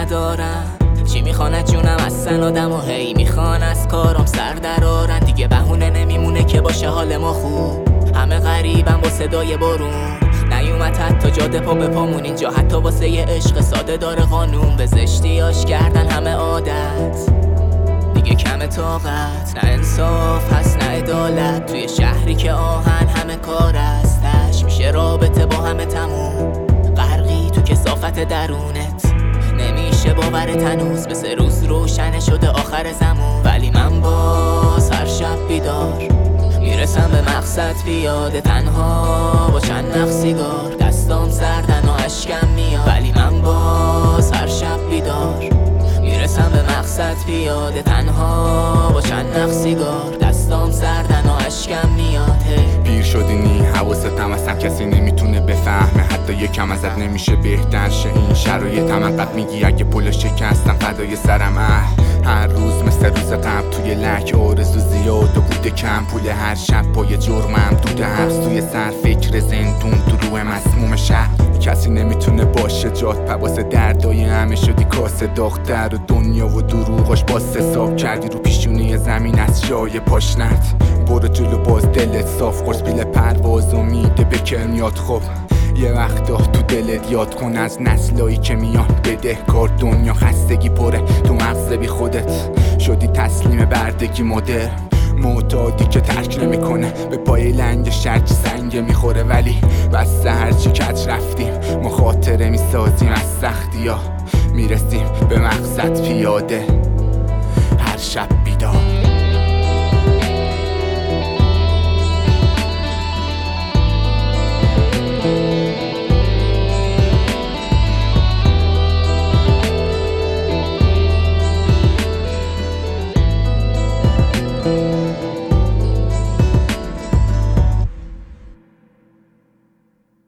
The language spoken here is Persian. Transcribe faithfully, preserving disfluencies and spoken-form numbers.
ندارم. چی میخوان از جونم هستن آدم و هی میخوان از کارم سر درارن. دیگه بهونه نمیمونه که باشه حال ما خوب. همه غریبن با صدای بارون. نیومد حتی جاده پا به پامون اینجا، حتی واسه یه عشق ساده داره قانون. به زشتیاش کردن همه عادت، دیگه کم طاقت. نه انصاف هست نه عدالت، توی شهری که آهن همه کار هستش. میشه رابطه با همه تموم، غرقی تو کثافت درونت. نمیشه باورت هنوز مثل روز روشن شده آخر زمون. ولی من باز هر شب بیدار میرسم به مقصد پیاده، تنها با چند نخ سیگار. دستام سردن و اشکم میاد، ولی من باز هر شب بیدار میرسم به مقصد پیاده، تنها با چند نخ سیگار. دستام سردن و اشکم میاد. پیر شدی نی حواستم اصلا کسی نمیتونه بفهمه، حتی یکم ازت نمیشه بهتر شه. این شرایط هم انقدر میگی اگه پل شکستم فدای سرم. اه هر روز مثل روز قبل توی لک آرزو زیاد و بوده کم. پول هر شب پای جرمم دوده حبس توی سر، فکر زندون تو روح مسموم شهر. کسی نمیتونه باشه جات پواس دردای همه شدی کاسه داختر و دنیا و دروغاش باز حساب کردی رو پیشونی زمین از جای پاشنت. برو جلو باز دلت صاف، قرص پیل پرواز امیده بکر میاد. خب یه وقتا تو دلت یاد کن از نسلایی که میان بدهکار. دنیا خستگی پره تو مغز بی خودت شدی تسلیم بردگی مدر. معتادی که ترک نمیکنه به پای لنگ شرچ سنگ میخوره. ولی بس هرچی کج رفتیم ما خاطره میسازیم از سختی ها، میرسیم به مقصد پیاده هر شب بیدار.